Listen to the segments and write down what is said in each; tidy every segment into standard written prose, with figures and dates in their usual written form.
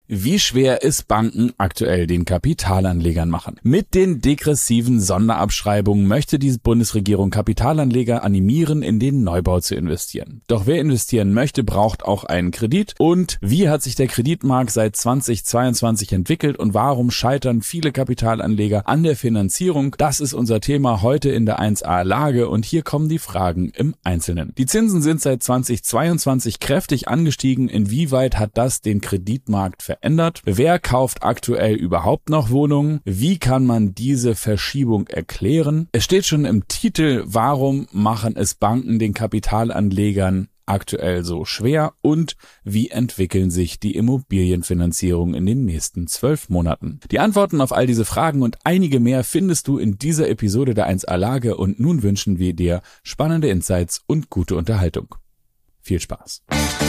Wie schwer ist Banken aktuell den Kapitalanlegern machen? Mit den degressiven Sonderabschreibungen möchte die Bundesregierung Kapitalanleger animieren, in den Neubau zu investieren. Doch wer investieren möchte, braucht auch einen Kredit. Und wie hat sich der Kreditmarkt seit 2022 entwickelt und warum scheitern viele Kapitalanleger an der Finanzierung? Das ist unser Thema heute in der 1a Lage und hier kommen die Fragen im Einzelnen. Die Zinsen sind seit 2022 kräftig angestiegen. Inwieweit hat das den Kreditmarkt verändert? Wer kauft aktuell überhaupt noch Wohnungen? Wie kann man diese Verschiebung erklären? Es steht schon im Titel, warum machen es Banken den Kapitalanlegern aktuell so schwer und wie entwickeln sich die Immobilienfinanzierungen in den nächsten 12 Monaten? Die Antworten auf all diese Fragen und einige mehr findest du in dieser Episode der 1a Lage und nun wünschen wir dir spannende Insights und gute Unterhaltung. Viel Spaß!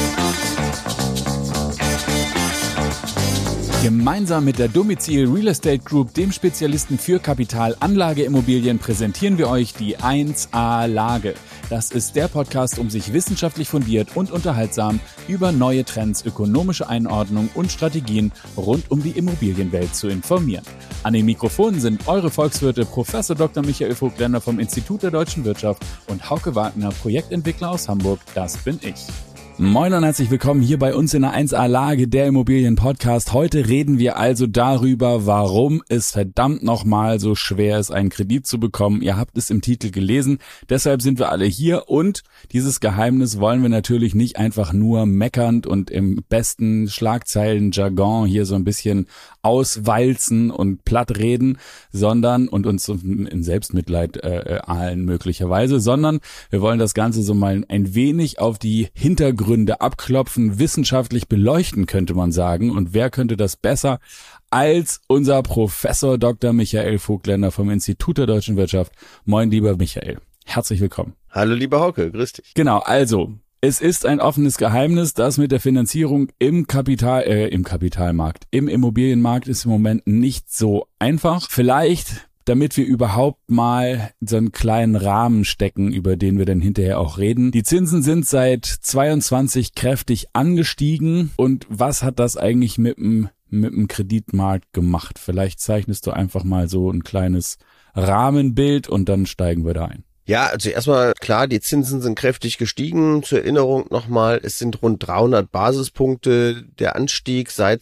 Gemeinsam mit der Domizil Real Estate Group, dem Spezialisten für Kapitalanlageimmobilien, präsentieren wir euch die 1a Lage. Das ist der Podcast, um sich wissenschaftlich fundiert und unterhaltsam über neue Trends, ökonomische Einordnung und Strategien rund um die Immobilienwelt zu informieren. An den Mikrofonen sind eure Volkswirte Prof. Dr. Michael Vogtländer vom Institut der Deutschen Wirtschaft und Hauke Wagner, Projektentwickler aus Hamburg. Das bin ich. Moin und herzlich willkommen hier bei uns in der 1a Lage, der Immobilien-Podcast. Heute reden wir also darüber, warum es verdammt nochmal so schwer ist, einen Kredit zu bekommen. Ihr habt es im Titel gelesen, deshalb sind wir alle hier und dieses Geheimnis wollen wir natürlich nicht einfach nur meckernd und im besten Schlagzeilen-Jargon hier so ein bisschen auswalzen und platt reden, sondern und uns in Selbstmitleid ahlen möglicherweise, sondern wir wollen das Ganze so mal ein wenig auf die Hintergründe abklopfen, wissenschaftlich beleuchten, könnte man sagen. Und wer könnte das besser als unser Professor Dr. Michael Vogtländer vom Institut der Deutschen Wirtschaft? Moin, lieber Michael. Herzlich willkommen. Hallo, lieber Hauke. Grüß dich. Genau, also es ist ein offenes Geheimnis, dass mit der Finanzierung im Kapitalmarkt, im Immobilienmarkt ist im Moment nicht so einfach. Vielleicht damit wir überhaupt mal so einen kleinen Rahmen stecken, über den wir dann hinterher auch reden. Die Zinsen sind seit 22 kräftig angestiegen. Und was hat das eigentlich mit dem Kreditmarkt gemacht? Vielleicht zeichnest du einfach mal so ein kleines Rahmenbild und dann steigen wir da ein. Ja, also erstmal klar, die Zinsen sind kräftig gestiegen. Zur Erinnerung nochmal, es sind rund 300 Basispunkte der Anstieg seit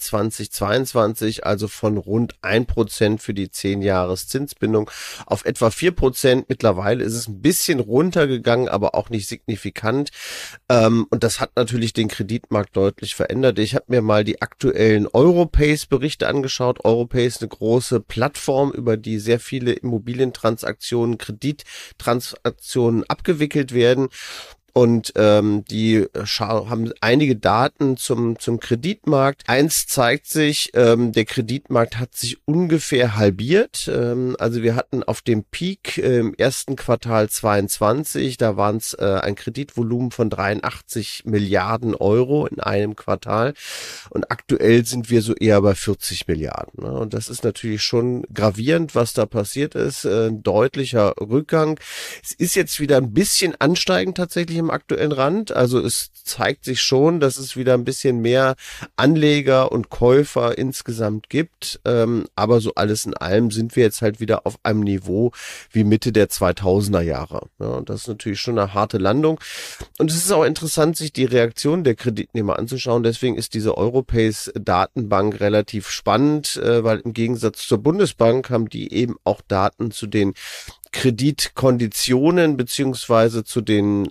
2022, also von rund 1% für die 10-Jahres-Zinsbindung auf etwa 4%. Mittlerweile ist es ein bisschen runtergegangen, aber auch nicht signifikant. Und das hat natürlich den Kreditmarkt deutlich verändert. Ich habe mir mal die aktuellen Europace-Berichte angeschaut. Europace ist eine große Plattform, über die sehr viele Immobilientransaktionen, Kredittransaktionen abgewickelt werden. Und die haben einige Daten zum Kreditmarkt. Eins zeigt sich, der Kreditmarkt hat sich ungefähr halbiert. Also wir hatten auf dem Peak im ersten Quartal 22, da waren es ein Kreditvolumen von 83 Milliarden Euro in einem Quartal. Und aktuell sind wir so eher bei 40 Milliarden. Ne? Und das ist natürlich schon gravierend, was da passiert ist. Ein deutlicher Rückgang. Es ist jetzt wieder ein bisschen ansteigend tatsächlich im aktuellen Rand. Also es zeigt sich schon, dass es wieder ein bisschen mehr Anleger und Käufer insgesamt gibt. Aber so alles in allem sind wir jetzt halt wieder auf einem Niveau wie Mitte der 2000er Jahre. Ja, und das ist natürlich schon eine harte Landung. Und es ist auch interessant, sich die Reaktion der Kreditnehmer anzuschauen. Deswegen ist diese Europace-Datenbank relativ spannend, weil im Gegensatz zur Bundesbank haben die eben auch Daten zu den Kreditkonditionen beziehungsweise zu den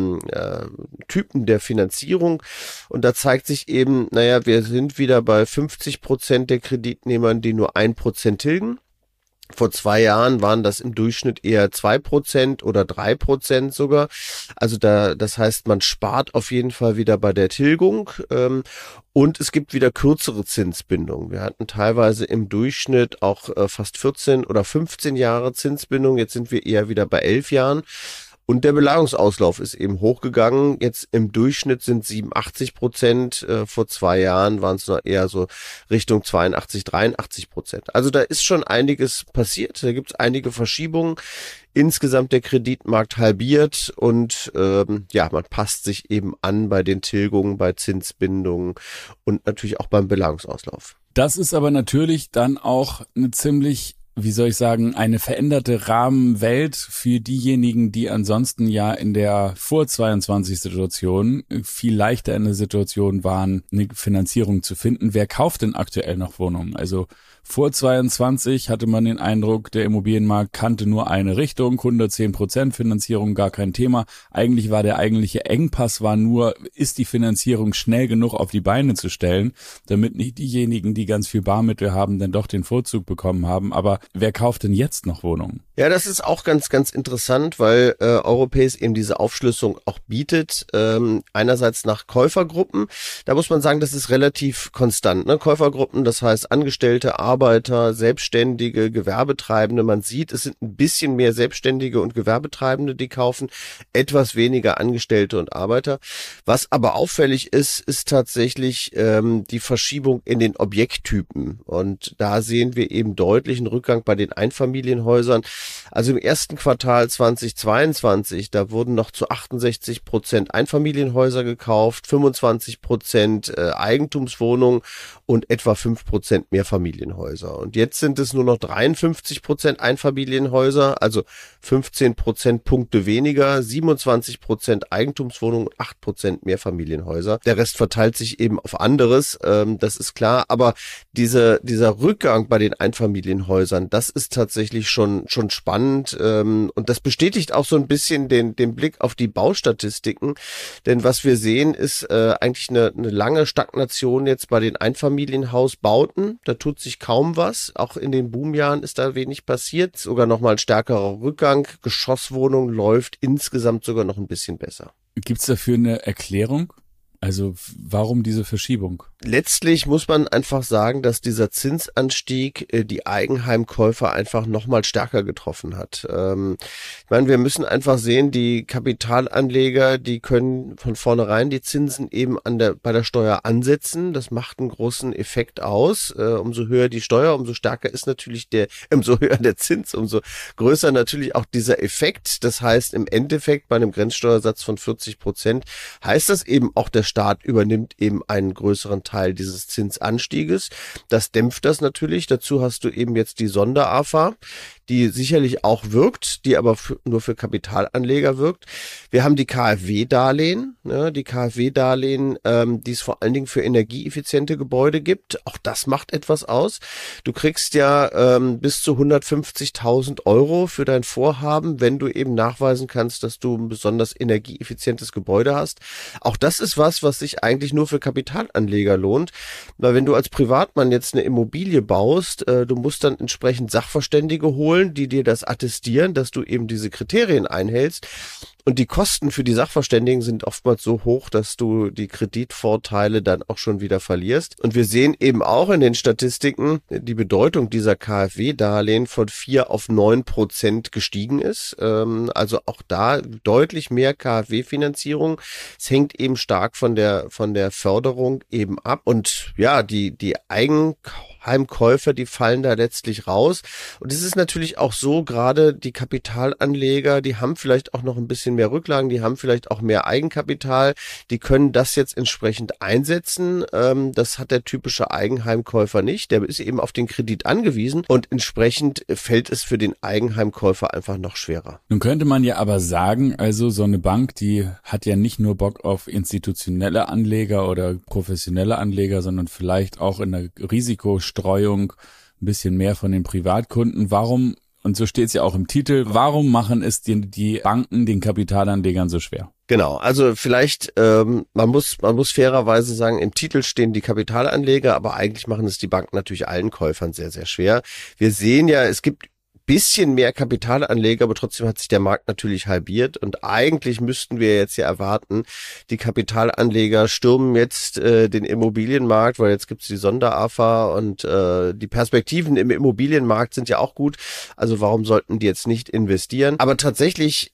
Typen der Finanzierung. Und da zeigt sich eben, wir sind wieder bei 50% der Kreditnehmern, die nur 1% tilgen. Vor 2 Jahren waren das im Durchschnitt eher 2% oder 3% sogar. Also das heißt, man spart auf jeden Fall wieder bei der Tilgung. Und es gibt wieder kürzere Zinsbindungen. Wir hatten teilweise im Durchschnitt auch fast 14 oder 15 Jahre Zinsbindung. Jetzt sind wir eher wieder bei 11 Jahren. Und der Belagerungsauslauf ist eben hochgegangen. Jetzt im Durchschnitt sind 87%. Vor 2 Jahren waren es noch eher so Richtung 82, 83%. Also da ist schon einiges passiert. Da gibt es einige Verschiebungen. Insgesamt der Kreditmarkt halbiert und man passt sich eben an bei den Tilgungen, bei Zinsbindungen und natürlich auch beim Belagerungsauslauf. Das ist aber natürlich dann auch eine ziemlich, eine veränderte Rahmenwelt für diejenigen, die ansonsten ja in der Vor-22-Situation viel leichter in der Situation waren, eine Finanzierung zu finden. Wer kauft denn aktuell noch Wohnungen? Also vor 22 hatte man den Eindruck, der Immobilienmarkt kannte nur eine Richtung, 110% Finanzierung, gar kein Thema. Eigentlich war der eigentliche Engpass nur, ist die Finanzierung schnell genug auf die Beine zu stellen, damit nicht diejenigen, die ganz viel Barmittel haben, dann doch den Vorzug bekommen haben. Aber wer kauft denn jetzt noch Wohnungen? Ja, das ist auch ganz, ganz interessant, weil Europace eben diese Aufschlüsselung auch bietet. Einerseits nach Käufergruppen. Da muss man sagen, das ist relativ konstant. Ne? Käufergruppen, das heißt Angestellte, Arbeiter, Selbstständige, Gewerbetreibende. Man sieht, es sind ein bisschen mehr Selbstständige und Gewerbetreibende, die kaufen, etwas weniger Angestellte und Arbeiter. Was aber auffällig ist, ist tatsächlich die Verschiebung in den Objekttypen. Und da sehen wir eben deutlichen Rückgang bei den Einfamilienhäusern. Also im ersten Quartal 2022, da wurden noch zu 68% Einfamilienhäuser gekauft, 25% Eigentumswohnungen und etwa 5% Mehrfamilienhäuser. Und jetzt sind es nur noch 53% Einfamilienhäuser, also 15 Prozentpunkte weniger, 27% Eigentumswohnungen und 8% Mehrfamilienhäuser. Der Rest verteilt sich eben auf anderes, das ist klar. Aber dieser Rückgang bei den Einfamilienhäusern, das ist tatsächlich schon spannend. Und das bestätigt auch so ein bisschen den Blick auf die Baustatistiken. Denn was wir sehen, ist eigentlich eine lange Stagnation jetzt bei den Einfamilienhausbauten. Da tut sich kaum was. Auch in den Boomjahren ist da wenig passiert. Sogar nochmal ein stärkerer Rückgang. Geschosswohnung läuft insgesamt sogar noch ein bisschen besser. Gibt's dafür eine Erklärung? Also warum diese Verschiebung? Letztlich muss man einfach sagen, dass dieser Zinsanstieg die Eigenheimkäufer einfach nochmal stärker getroffen hat. Ich meine, wir müssen einfach sehen, die Kapitalanleger, die können von vornherein die Zinsen eben bei der Steuer ansetzen. Das macht einen großen Effekt aus. Umso höher die Steuer, umso stärker ist natürlich umso höher der Zins, umso größer natürlich auch dieser Effekt. Das heißt, im Endeffekt bei einem Grenzsteuersatz von 40% heißt das eben auch, der Staat übernimmt eben einen größeren Teil dieses Zinsanstieges. Das dämpft das natürlich. Dazu hast du eben jetzt die Sonder-AFA, die sicherlich auch wirkt, die aber nur für Kapitalanleger wirkt. Wir haben die KfW-Darlehen, die KfW-Darlehen, die es vor allen Dingen für energieeffiziente Gebäude gibt. Auch das macht etwas aus. Du kriegst ja bis zu 150.000 Euro für dein Vorhaben, wenn du eben nachweisen kannst, dass du ein besonders energieeffizientes Gebäude hast. Auch das ist was sich eigentlich nur für Kapitalanleger lohnt. Weil wenn du als Privatmann jetzt eine Immobilie baust, du musst dann entsprechend Sachverständige holen, die dir das attestieren, dass du eben diese Kriterien einhältst. Und die Kosten für die Sachverständigen sind oftmals so hoch, dass du die Kreditvorteile dann auch schon wieder verlierst. Und wir sehen eben auch in den Statistiken, die Bedeutung dieser KfW-Darlehen von 4 auf 9% gestiegen ist. Also auch da deutlich mehr KfW-Finanzierung. Es hängt eben stark von der Förderung eben ab. Und ja, die Eigenheimkäufer, die fallen da letztlich raus. Und es ist natürlich auch so, gerade die Kapitalanleger, die haben vielleicht auch noch ein bisschen mehr Rücklagen, die haben vielleicht auch mehr Eigenkapital, die können das jetzt entsprechend einsetzen. Das hat der typische Eigenheimkäufer nicht. Der ist eben auf den Kredit angewiesen und entsprechend fällt es für den Eigenheimkäufer einfach noch schwerer. Nun könnte man ja aber sagen, also so eine Bank, die hat ja nicht nur Bock auf institutionelle Anleger oder professionelle Anleger, sondern vielleicht auch in der Risikostreuung ein bisschen mehr von den Privatkunden. Warum, und so steht es ja auch im Titel, warum machen es die Banken den Kapitalanlegern so schwer? Genau, also vielleicht, man muss fairerweise sagen, im Titel stehen die Kapitalanleger, aber eigentlich machen es die Banken natürlich allen Käufern sehr, sehr schwer. Wir sehen ja, es gibt bisschen mehr Kapitalanleger, aber trotzdem hat sich der Markt natürlich halbiert und eigentlich müssten wir jetzt ja erwarten, die Kapitalanleger stürmen jetzt den Immobilienmarkt, weil jetzt gibt's die Sonder-AFA und die Perspektiven im Immobilienmarkt sind ja auch gut, also warum sollten die jetzt nicht investieren? Aber tatsächlich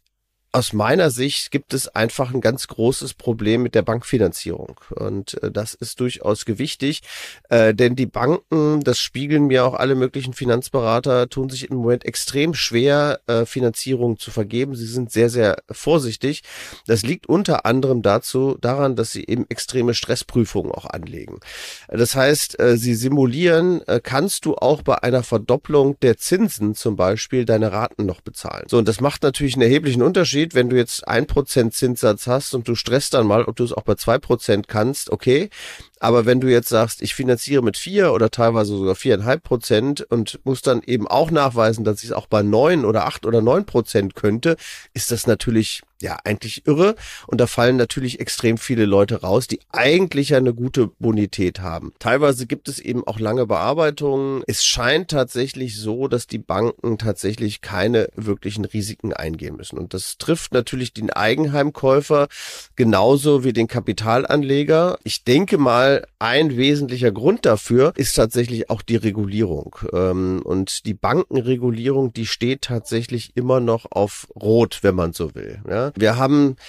Aus meiner Sicht gibt es einfach ein ganz großes Problem mit der Bankfinanzierung und das ist durchaus gewichtig, denn die Banken, das spiegeln mir auch alle möglichen Finanzberater, tun sich im Moment extrem schwer, Finanzierung zu vergeben. Sie sind sehr, sehr vorsichtig. Das liegt unter anderem daran, dass sie eben extreme Stressprüfungen auch anlegen. Das heißt, sie simulieren, kannst du auch bei einer Verdopplung der Zinsen zum Beispiel deine Raten noch bezahlen. So, und das macht natürlich einen erheblichen Unterschied, wenn du jetzt 1% Zinssatz hast und du stresst dann mal, ob du es auch bei 2% kannst, okay. Aber wenn du jetzt sagst, ich finanziere mit 4 oder teilweise sogar 4,5% und muss dann eben auch nachweisen, dass ich es auch bei 9 oder 8 oder 9% könnte, ist das natürlich ja eigentlich irre. Und da fallen natürlich extrem viele Leute raus, die eigentlich ja eine gute Bonität haben. Teilweise gibt es eben auch lange Bearbeitungen. Es scheint tatsächlich so, dass die Banken tatsächlich keine wirklichen Risiken eingehen müssen. Und das trifft natürlich den Eigenheimkäufer genauso wie den Kapitalanleger. Ich denke mal, ein wesentlicher Grund dafür ist tatsächlich auch die Regulierung. Und die Bankenregulierung, die steht tatsächlich immer noch auf Rot, wenn man so will. Ja? Wir haben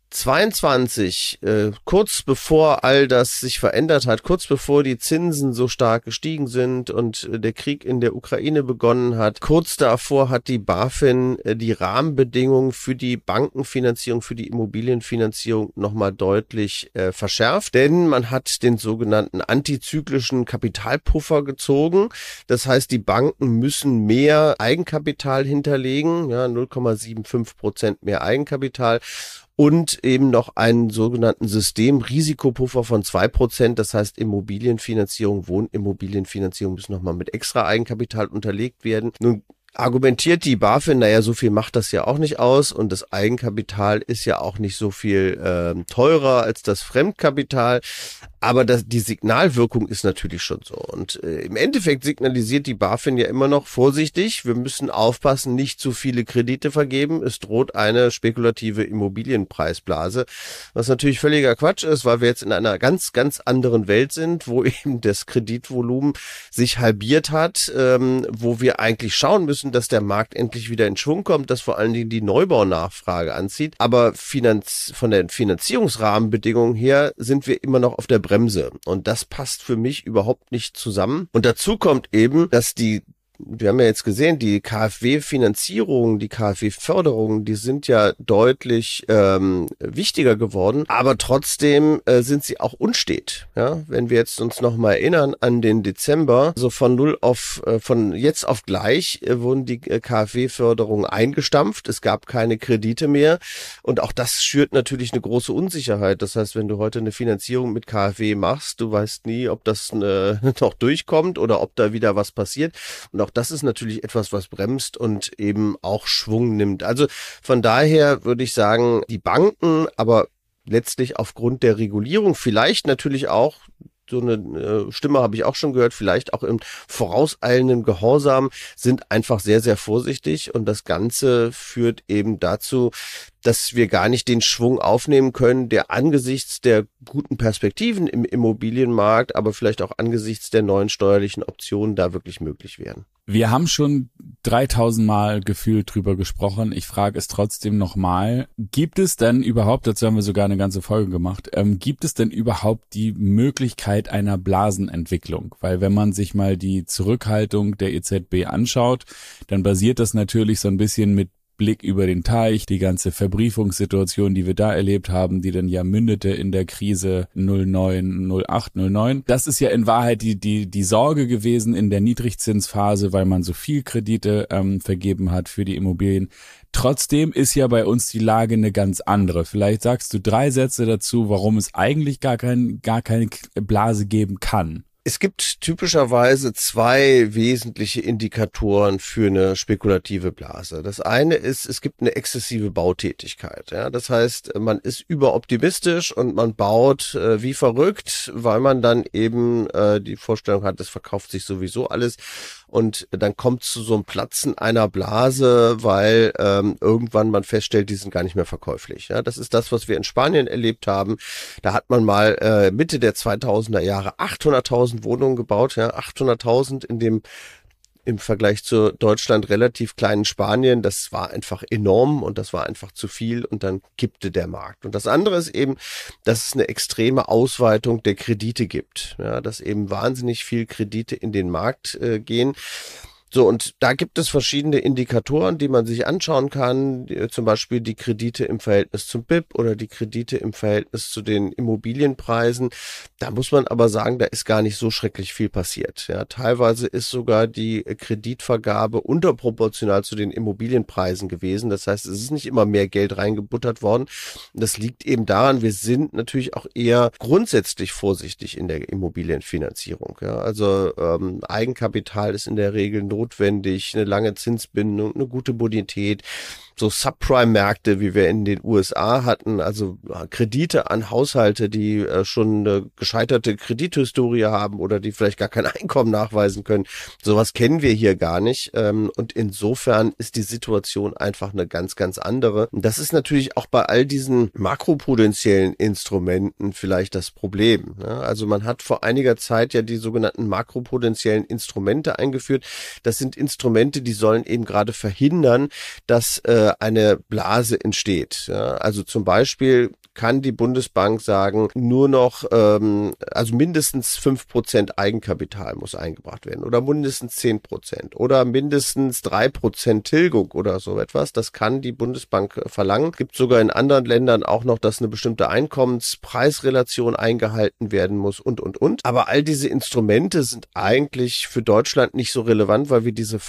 22, kurz bevor all das sich verändert hat, kurz bevor die Zinsen so stark gestiegen sind und der Krieg in der Ukraine begonnen hat, kurz davor hat die BaFin die Rahmenbedingungen für die Bankenfinanzierung, für die Immobilienfinanzierung nochmal deutlich verschärft, denn man hat den sogenannten antizyklischen Kapitalpuffer gezogen. Das heißt, die Banken müssen mehr Eigenkapital hinterlegen, ja, 0,75% mehr Eigenkapital. Und eben noch einen sogenannten Systemrisikopuffer von 2%. Das heißt, Immobilienfinanzierung, Wohnimmobilienfinanzierung müssen nochmal mit extra Eigenkapital unterlegt werden. Nun argumentiert die BaFin, naja, so viel macht das ja auch nicht aus und das Eigenkapital ist ja auch nicht so viel teurer als das Fremdkapital. Aber die Signalwirkung ist natürlich schon so. Und im Endeffekt signalisiert die BaFin ja immer noch vorsichtig, wir müssen aufpassen, nicht zu viele Kredite vergeben. Es droht eine spekulative Immobilienpreisblase, was natürlich völliger Quatsch ist, weil wir jetzt in einer ganz, ganz anderen Welt sind, wo eben das Kreditvolumen sich halbiert hat, wo wir eigentlich schauen müssen, dass der Markt endlich wieder in Schwung kommt, dass vor allen Dingen die Neubaunachfrage anzieht. Aber von den Finanzierungsrahmenbedingungen her sind wir immer noch auf der Bremse. Und das passt für mich überhaupt nicht zusammen. Und dazu kommt eben, dass wir haben ja jetzt gesehen, die KfW-Finanzierung, die KfW-Förderung, die sind ja deutlich wichtiger geworden, aber trotzdem sind sie auch unstet. Ja, wenn wir jetzt uns noch mal erinnern an den Dezember, so von jetzt auf gleich wurden die KfW-Förderungen eingestampft, es gab keine Kredite mehr und auch das schürt natürlich eine große Unsicherheit. Das heißt, wenn du heute eine Finanzierung mit KfW machst, du weißt nie, ob das noch durchkommt oder ob da wieder was passiert. Und auch das ist natürlich etwas, was bremst und eben auch Schwung nimmt. Also von daher würde ich sagen, die Banken, aber letztlich aufgrund der Regulierung, vielleicht natürlich auch, so eine Stimme habe ich auch schon gehört, vielleicht auch im vorauseilenden Gehorsam, sind einfach sehr, sehr vorsichtig und das Ganze führt eben dazu, dass wir gar nicht den Schwung aufnehmen können, der angesichts der guten Perspektiven im Immobilienmarkt, aber vielleicht auch angesichts der neuen steuerlichen Optionen da wirklich möglich wären. Wir haben schon 3000 Mal gefühlt drüber gesprochen. Ich frage es trotzdem nochmal. Gibt es denn überhaupt, dazu haben wir sogar eine ganze Folge gemacht, gibt es denn überhaupt die Möglichkeit einer Blasenentwicklung? Weil wenn man sich mal die Zurückhaltung der EZB anschaut, dann basiert das natürlich so ein bisschen mit Blick über den Teich, die ganze Verbriefungssituation, die wir da erlebt haben, die dann ja mündete in der Krise 09, 08, 09. Das ist ja in Wahrheit die Sorge gewesen in der Niedrigzinsphase, weil man so viel Kredite vergeben hat für die Immobilien. Trotzdem ist ja bei uns die Lage eine ganz andere. Vielleicht sagst du 3 Sätze dazu, warum es eigentlich gar keine Blase geben kann. Es gibt typischerweise 2 wesentliche Indikatoren für eine spekulative Blase. Das eine ist, es gibt eine exzessive Bautätigkeit. Ja, das heißt, man ist überoptimistisch und man baut wie verrückt, weil man dann eben die Vorstellung hat, es verkauft sich sowieso alles. Und dann kommt zu so einem Platzen einer Blase, weil irgendwann man feststellt, die sind gar nicht mehr verkäuflich. Ja, das ist das, was wir in Spanien erlebt haben. Da hat man mal Mitte der 2000er Jahre 800.000 Wohnungen gebaut, ja, 800.000 in dem im Vergleich zu Deutschland relativ kleinen Spanien, das war einfach enorm und das war einfach zu viel und dann kippte der Markt. Und das andere ist eben, dass es eine extreme Ausweitung der Kredite gibt, ja, dass eben wahnsinnig viel Kredite in den Markt gehen. So, und da gibt es verschiedene Indikatoren, die man sich anschauen kann, zum Beispiel die Kredite im Verhältnis zum BIP oder die Kredite im Verhältnis zu den Immobilienpreisen. Da muss man aber sagen, da ist gar nicht so schrecklich viel passiert. Ja, teilweise ist sogar die Kreditvergabe unterproportional zu den Immobilienpreisen gewesen. Das heißt, es ist nicht immer mehr Geld reingebuttert worden. Das liegt eben daran, wir sind natürlich auch eher grundsätzlich vorsichtig in der Immobilienfinanzierung. Ja, also Eigenkapital ist in der Regel notwendig, eine lange Zinsbindung, eine gute Bonität. So Subprime-Märkte, wie wir in den USA hatten, also Kredite an Haushalte, die schon eine gescheiterte Kredithistorie haben oder die vielleicht gar kein Einkommen nachweisen können. Sowas kennen wir hier gar nicht. Und insofern ist die Situation einfach eine ganz, ganz andere. Und das ist natürlich auch bei all diesen makroprudentiellen Instrumenten vielleicht das Problem. Also man hat vor einiger Zeit ja die sogenannten makroprudentiellen Instrumente eingeführt. Das sind Instrumente, die sollen eben gerade verhindern, dass eine Blase entsteht. Ja, also zum Beispiel kann die Bundesbank sagen, nur noch, also mindestens 5% Eigenkapital muss eingebracht werden oder mindestens 10% oder mindestens 3% Tilgung oder so etwas. Das kann die Bundesbank verlangen. Es gibt sogar in anderen Ländern auch noch, dass eine bestimmte Einkommenspreisrelation eingehalten werden muss und. Aber all diese Instrumente sind eigentlich für Deutschland nicht so relevant, weil wir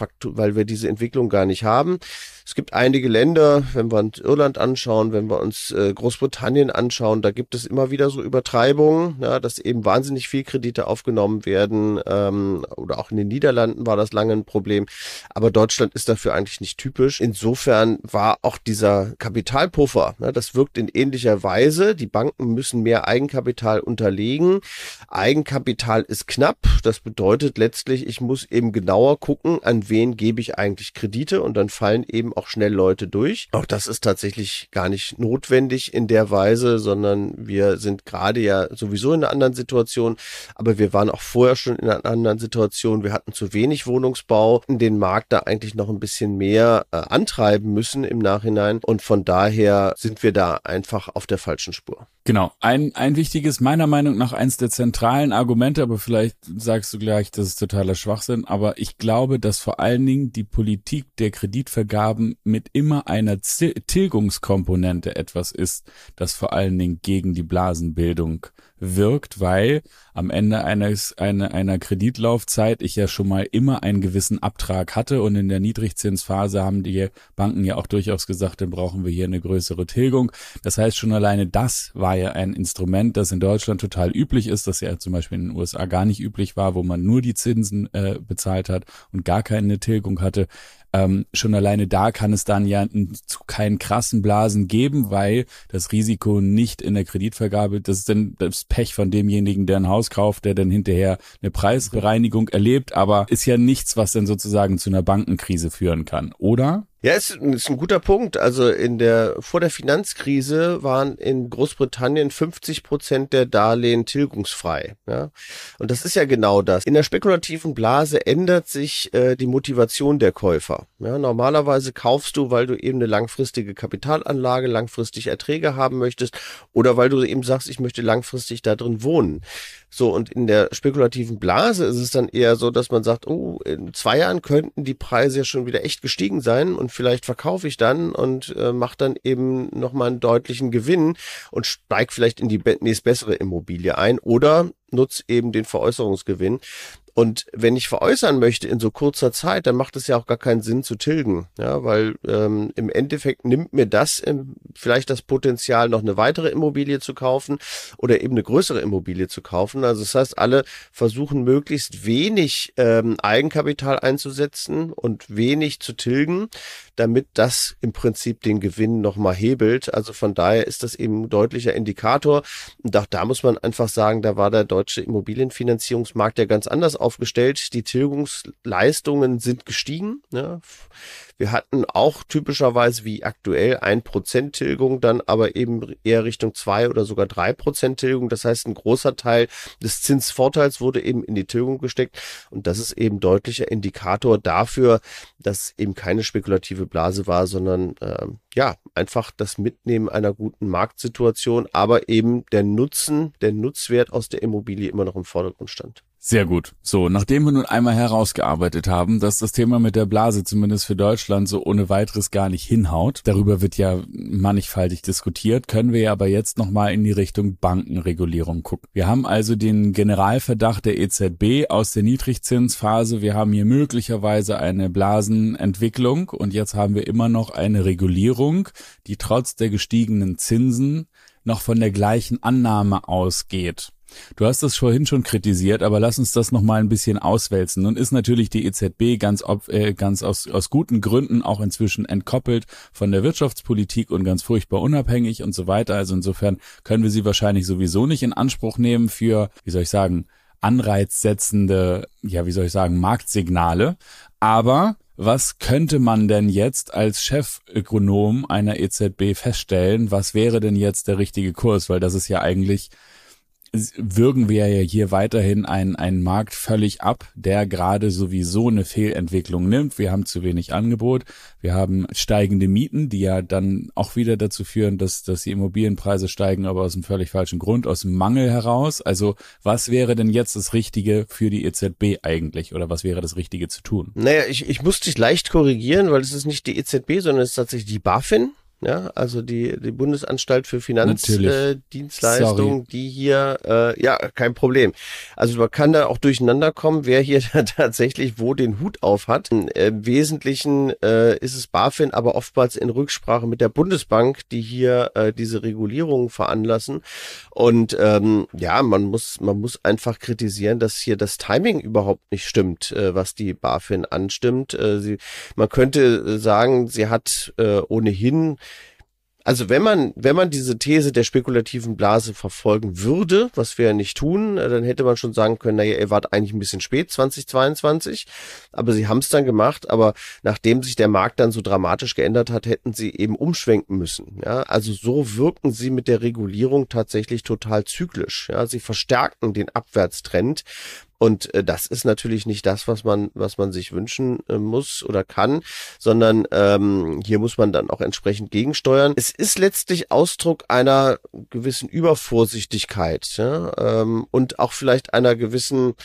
diese Entwicklung gar nicht haben. Es gibt einige Länder, wenn wir uns Irland anschauen, wenn wir uns Großbritannien anschauen, da gibt es immer wieder so Übertreibungen, ja, dass eben wahnsinnig viel Kredite aufgenommen werden, oder auch in den Niederlanden war das lange ein Problem, aber Deutschland ist dafür eigentlich nicht typisch. Insofern war auch dieser Kapitalpuffer, das wirkt in ähnlicher Weise, die Banken müssen mehr Eigenkapital unterlegen, Eigenkapital ist knapp, das bedeutet letztlich, ich muss eben genauer gucken, an wen gebe ich eigentlich Kredite und dann fallen eben auch schnell Leute durch. Auch das ist tatsächlich gar nicht notwendig in der Weise, sondern wir sind gerade ja sowieso in einer anderen Situation, aber wir waren auch vorher schon in einer anderen Situation. Wir hatten zu wenig Wohnungsbau, den Markt da eigentlich noch ein bisschen mehr antreiben müssen im Nachhinein und von daher sind wir da einfach auf der falschen Spur. Genau, ein wichtiges, meiner Meinung nach eins der zentralen Argumente, aber vielleicht sagst du gleich, das ist totaler Schwachsinn, aber ich glaube, dass vor allen Dingen die Politik der Kreditvergaben mit immer einer Tilgungskomponente etwas ist, das vor allen Dingen gegen die Blasenbildung wirkt, weil am Ende einer Kreditlaufzeit ich ja schon mal immer einen gewissen Abtrag hatte und in der Niedrigzinsphase haben die Banken ja auch durchaus gesagt, dann brauchen wir hier eine größere Tilgung. Das heißt, schon alleine das war ja ein Instrument, das in Deutschland total üblich ist, das ja zum Beispiel in den USA gar nicht üblich war, wo man nur die Zinsen bezahlt hat und gar keine Tilgung hatte. Schon alleine da kann es dann ja zu keinen krassen Blasen geben, weil das Risiko nicht in der Kreditvergabe, das ist dann das Pech von demjenigen, der ein Haus kauft, der dann hinterher eine Preisbereinigung erlebt, aber ist ja nichts, was dann sozusagen zu einer Bankenkrise führen kann, oder? Ja, ist ein guter Punkt. Also vor der Finanzkrise waren in Großbritannien 50% der Darlehen tilgungsfrei. Ja, und das ist ja genau das. In der spekulativen Blase ändert sich die Motivation der Käufer. Ja, normalerweise kaufst du, weil du eben eine langfristige Kapitalanlage, langfristig Erträge haben möchtest oder weil du eben sagst, ich möchte langfristig da drin wohnen. So, und in der spekulativen Blase ist es dann eher so, dass man sagt, oh, in 2 Jahren könnten die Preise ja schon wieder echt gestiegen sein und vielleicht verkaufe ich dann und mache dann eben nochmal einen deutlichen Gewinn und steige vielleicht in die nächstbessere Immobilie ein oder nutze eben den Veräußerungsgewinn. Und wenn ich veräußern möchte in so kurzer Zeit, dann macht es ja auch gar keinen Sinn zu tilgen, ja, weil im Endeffekt nimmt mir das vielleicht das Potenzial, noch eine weitere Immobilie zu kaufen oder eben eine größere Immobilie zu kaufen. Also das heißt, alle versuchen möglichst wenig Eigenkapital einzusetzen und wenig zu tilgen, damit das im Prinzip den Gewinn nochmal hebelt. Also von daher ist das eben ein deutlicher Indikator. Und auch da muss man einfach sagen, da war der deutsche Immobilienfinanzierungsmarkt ja ganz anders aufgestellt. Die Tilgungsleistungen sind gestiegen. Ja. Wir hatten auch typischerweise wie aktuell 1% Tilgung, dann aber eben eher Richtung 2 oder sogar 3% Tilgung. Das heißt, ein großer Teil des Zinsvorteils wurde eben in die Tilgung gesteckt. Und das ist eben deutlicher Indikator dafür, dass eben keine spekulative Blase war, sondern einfach das Mitnehmen einer guten Marktsituation, aber eben der Nutzwert aus der Immobilie immer noch im Vordergrund stand. Sehr gut. So, nachdem wir nun einmal herausgearbeitet haben, dass das Thema mit der Blase zumindest für Deutschland so ohne weiteres gar nicht hinhaut, darüber wird ja mannigfaltig diskutiert, können wir ja aber jetzt nochmal in die Richtung Bankenregulierung gucken. Wir haben also den Generalverdacht der EZB aus der Niedrigzinsphase, wir haben hier möglicherweise eine Blasenentwicklung und jetzt haben wir immer noch eine Regulierung, die trotz der gestiegenen Zinsen noch von der gleichen Annahme ausgeht. Du hast das vorhin schon kritisiert, aber lass uns das noch mal ein bisschen auswälzen. Nun ist natürlich die EZB ganz aus guten Gründen auch inzwischen entkoppelt von der Wirtschaftspolitik und ganz furchtbar unabhängig und so weiter. Also insofern können wir sie wahrscheinlich sowieso nicht in Anspruch nehmen für, anreizsetzende, Marktsignale. Aber was könnte man denn jetzt als Chefökonom einer EZB feststellen? Was wäre denn jetzt der richtige Kurs? Weil das ist ja eigentlich, würgen wir ja hier weiterhin einen Markt völlig ab, der gerade sowieso eine Fehlentwicklung nimmt. Wir haben zu wenig Angebot, wir haben steigende Mieten, die ja dann auch wieder dazu führen, dass die Immobilienpreise steigen, aber aus einem völlig falschen Grund, aus dem Mangel heraus. Also was wäre denn jetzt das Richtige für die EZB eigentlich oder was wäre das Richtige zu tun? Naja, ich muss dich leicht korrigieren, weil es ist nicht die EZB, sondern es ist tatsächlich die BaFin. Ja, also die Bundesanstalt für Finanzdienstleistungen, die hier, kein Problem. Also man kann da auch durcheinander kommen, wer hier tatsächlich wo den Hut auf hat. Im Wesentlichen ist es BaFin, aber oftmals in Rücksprache mit der Bundesbank, die hier diese Regulierungen veranlassen. Und man muss einfach kritisieren, dass hier das Timing überhaupt nicht stimmt, was die BaFin anstimmt. Man könnte sagen, sie hat ohnehin. Also wenn man diese These der spekulativen Blase verfolgen würde, was wir ja nicht tun, dann hätte man schon sagen können, ihr wart eigentlich ein bisschen spät, 2022, aber sie haben es dann gemacht, aber nachdem sich der Markt dann so dramatisch geändert hat, hätten sie eben umschwenken müssen. Ja, also so wirken sie mit der Regulierung tatsächlich total zyklisch. Ja, sie verstärken den Abwärtstrend. Und das ist natürlich nicht das, was man sich wünschen muss oder kann, sondern hier muss man dann auch entsprechend gegensteuern. Es ist letztlich Ausdruck einer gewissen Übervorsichtigkeit, ja, und auch vielleicht einer gewissen,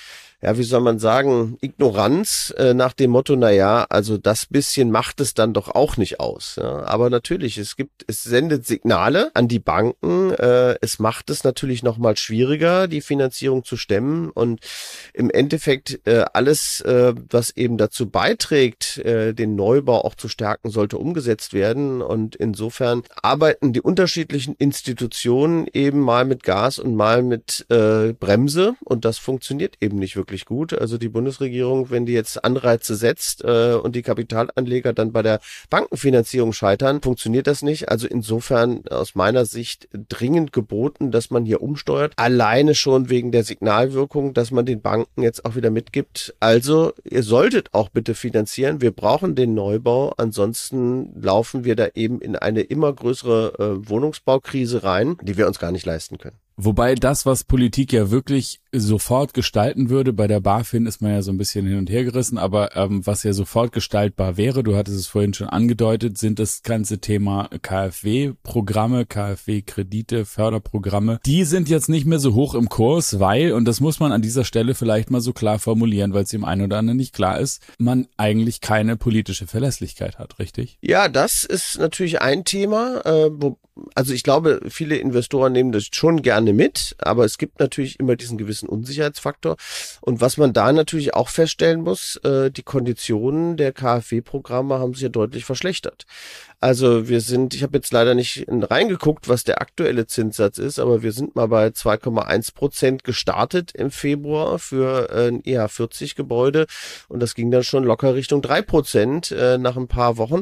Ignoranz nach dem Motto, also das bisschen macht es dann doch auch nicht aus. Ja. Aber natürlich, es sendet Signale an die Banken, es macht es natürlich nochmal schwieriger, die Finanzierung zu stemmen und im Endeffekt alles, was eben dazu beiträgt, den Neubau auch zu stärken, sollte umgesetzt werden und insofern arbeiten die unterschiedlichen Institutionen eben mal mit Gas und mal mit Bremse und das funktioniert eben nicht wirklich gut. Also die Bundesregierung, wenn die jetzt Anreize setzt und die Kapitalanleger dann bei der Bankenfinanzierung scheitern, funktioniert das nicht. Also insofern aus meiner Sicht dringend geboten, dass man hier umsteuert. Alleine schon wegen der Signalwirkung, dass man den Banken jetzt auch wieder mitgibt. Also ihr solltet auch bitte finanzieren. Wir brauchen den Neubau. Ansonsten laufen wir da eben in eine immer größere Wohnungsbaukrise rein, die wir uns gar nicht leisten können. Wobei das, was Politik ja wirklich sofort gestalten würde, bei der BaFin ist man ja so ein bisschen hin und her gerissen, aber was ja sofort gestaltbar wäre, du hattest es vorhin schon angedeutet, sind das ganze Thema KfW-Programme, KfW-Kredite, Förderprogramme. Die sind jetzt nicht mehr so hoch im Kurs, weil, und das muss man an dieser Stelle vielleicht mal so klar formulieren, weil es dem einen oder anderen nicht klar ist, man eigentlich keine politische Verlässlichkeit hat, richtig? Ja, das ist natürlich ein Thema, also ich glaube, viele Investoren nehmen das schon gerne mit, aber es gibt natürlich immer diesen gewissen Unsicherheitsfaktor. Und was man da natürlich auch feststellen muss, die Konditionen der KfW-Programme haben sich ja deutlich verschlechtert. Also ich habe jetzt leider nicht reingeguckt, was der aktuelle Zinssatz ist, aber wir sind mal bei 2,1% gestartet im Februar für ein EH40-Gebäude und das ging dann schon locker Richtung 3% nach ein paar Wochen.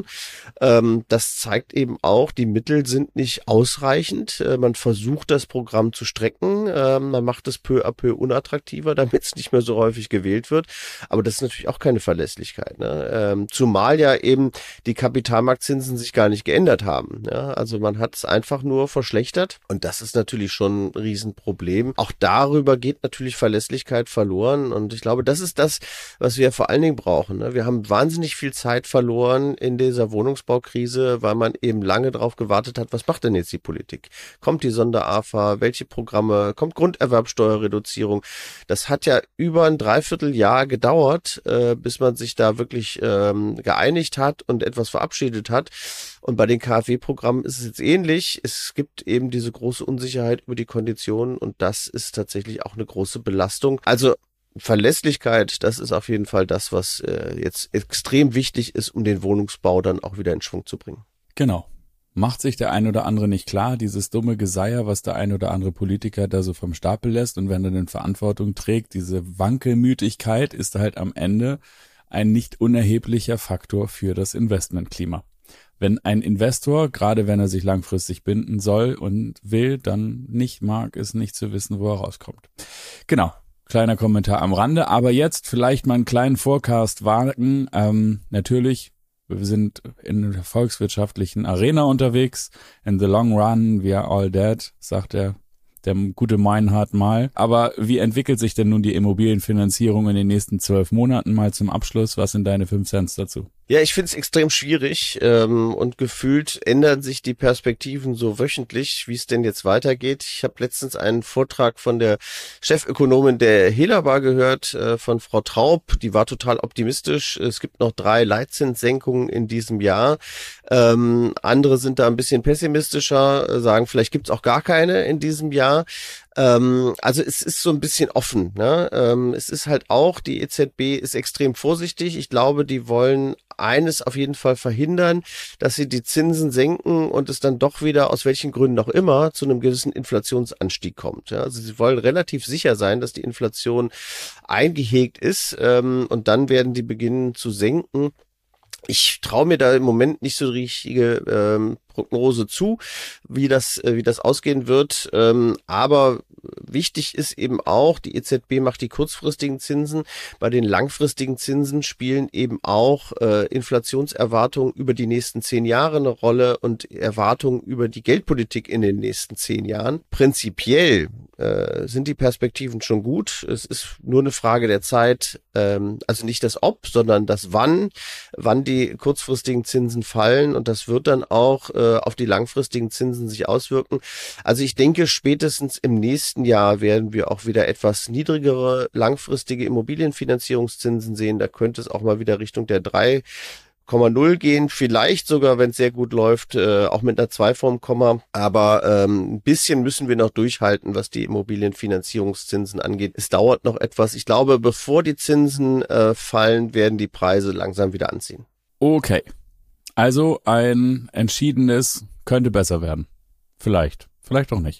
Das zeigt eben auch, die Mittel sind nicht ausreichend. Man versucht, das Programm zu strecken. Man macht es peu à peu unattraktiver, damit es nicht mehr so häufig gewählt wird. Aber das ist natürlich auch keine Verlässlichkeit, ne? Zumal ja eben die Kapitalmarktzinsen sich gar nicht geändert haben. Ja? Also man hat es einfach nur verschlechtert und das ist natürlich schon ein Riesenproblem. Auch darüber geht natürlich Verlässlichkeit verloren und ich glaube, das ist das, was wir vor allen Dingen brauchen. Ne? Wir haben wahnsinnig viel Zeit verloren in dieser Wohnungsbaukrise, weil man eben lange darauf gewartet hat, was macht denn jetzt die Politik? Kommt die Sonder-AFA? Welche Programme? Kommt Grunderwerbsteuerreduzierung? Das hat ja über ein Dreivierteljahr gedauert, bis man sich da wirklich geeinigt hat und etwas verabschiedet hat. Und bei den KfW-Programmen ist es jetzt ähnlich. Es gibt eben diese große Unsicherheit über die Konditionen und das ist tatsächlich auch eine große Belastung. Also Verlässlichkeit, das ist auf jeden Fall das, was jetzt extrem wichtig ist, um den Wohnungsbau dann auch wieder in Schwung zu bringen. Genau. Macht sich der ein oder andere nicht klar, dieses dumme Geseier, was der ein oder andere Politiker da so vom Stapel lässt und wenn er denn Verantwortung trägt, diese Wankelmütigkeit ist halt am Ende ein nicht unerheblicher Faktor für das Investmentklima. Wenn ein Investor, gerade wenn er sich langfristig binden soll und will, dann nicht mag, ist nicht zu wissen, wo er rauskommt. Genau, kleiner Kommentar am Rande, aber jetzt vielleicht mal einen kleinen Forecast wagen. Natürlich, wir sind in der volkswirtschaftlichen Arena unterwegs. In the long run, we are all dead, sagt der gute Meinhard mal. Aber wie entwickelt sich denn nun die Immobilienfinanzierung in den nächsten 12 Monaten mal zum Abschluss? Was sind deine 5 Cents dazu? Ja, ich finde es extrem schwierig und gefühlt ändern sich die Perspektiven so wöchentlich, wie es denn jetzt weitergeht. Ich habe letztens einen Vortrag von der Chefökonomin der Helaba gehört, von Frau Traub. Die war total optimistisch. Es gibt noch 3 Leitzinssenkungen in diesem Jahr. Andere sind da ein bisschen pessimistischer, sagen, vielleicht gibt's auch gar keine in diesem Jahr. Also es ist so ein bisschen offen, ne? Es ist halt auch, die EZB ist extrem vorsichtig. Ich glaube, die wollen eines auf jeden Fall verhindern, dass sie die Zinsen senken und es dann doch wieder, aus welchen Gründen auch immer, zu einem gewissen Inflationsanstieg kommt. Ja? Also sie wollen relativ sicher sein, dass die Inflation eingehegt ist und dann werden die beginnen zu senken. Ich traue mir da im Moment nicht so die richtige Prognose zu, wie das ausgehen wird. Aber wichtig ist eben auch, die EZB macht die kurzfristigen Zinsen. Bei den langfristigen Zinsen spielen eben auch Inflationserwartungen über die nächsten 10 Jahre eine Rolle und Erwartungen über die Geldpolitik in den nächsten 10 Jahren. Prinzipiell sind die Perspektiven schon gut. Es ist nur eine Frage der Zeit, also nicht das Ob, sondern das Wann die kurzfristigen Zinsen fallen und das wird dann auch auf die langfristigen Zinsen sich auswirken. Also ich denke, spätestens im nächsten Jahr werden wir auch wieder etwas niedrigere langfristige Immobilienfinanzierungszinsen sehen. Da könnte es auch mal wieder Richtung der 3,0 gehen, vielleicht sogar, wenn es sehr gut läuft, auch mit einer 2 vorm Komma. Aber ein bisschen müssen wir noch durchhalten, was die Immobilienfinanzierungszinsen angeht. Es dauert noch etwas. Ich glaube, bevor die Zinsen fallen, werden die Preise langsam wieder anziehen. Okay, also ein entschiedenes könnte besser werden. Vielleicht auch nicht.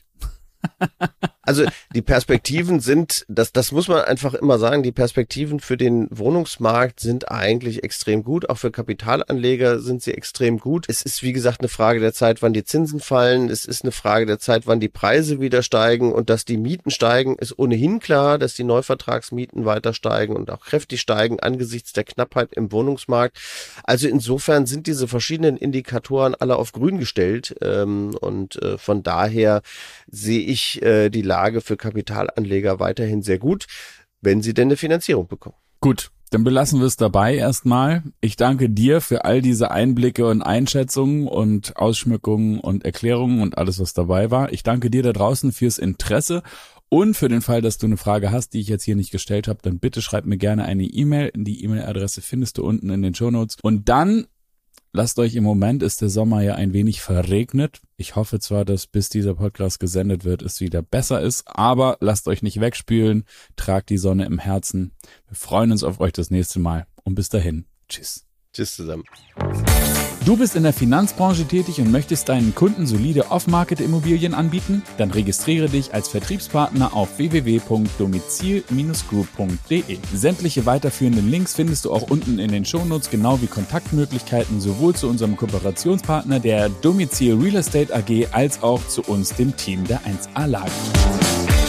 Also die Perspektiven sind, das muss man einfach immer sagen, die Perspektiven für den Wohnungsmarkt sind eigentlich extrem gut. Auch für Kapitalanleger sind sie extrem gut. Es ist, wie gesagt, eine Frage der Zeit, wann die Zinsen fallen. Es ist eine Frage der Zeit, wann die Preise wieder steigen. Und dass die Mieten steigen, ist ohnehin klar, dass die Neuvertragsmieten weiter steigen und auch kräftig steigen angesichts der Knappheit im Wohnungsmarkt. Also insofern sind diese verschiedenen Indikatoren alle auf grün gestellt. Und von daher sehe ich die Lage für Kapitalanleger weiterhin sehr gut, wenn sie denn eine Finanzierung bekommen. Gut, dann belassen wir es dabei erstmal. Ich danke dir für all diese Einblicke und Einschätzungen und Ausschmückungen und Erklärungen und alles, was dabei war. Ich danke dir da draußen fürs Interesse und für den Fall, dass du eine Frage hast, die ich jetzt hier nicht gestellt habe, dann bitte schreib mir gerne eine E-Mail. Die E-Mail-Adresse findest du unten in den Shownotes. Und dann lasst euch, im Moment ist der Sommer ja ein wenig verregnet. Ich hoffe zwar, dass bis dieser Podcast gesendet wird, es wieder besser ist, aber lasst euch nicht wegspülen, tragt die Sonne im Herzen. Wir freuen uns auf euch das nächste Mal und bis dahin. Tschüss. Tschüss zusammen. Du bist in der Finanzbranche tätig und möchtest deinen Kunden solide Off-Market-Immobilien anbieten? Dann registriere dich als Vertriebspartner auf www.domizil-group.de. Sämtliche weiterführenden Links findest du auch unten in den Shownotes, genau wie Kontaktmöglichkeiten sowohl zu unserem Kooperationspartner der Domizil Real Estate AG als auch zu uns, dem Team der 1A Lage.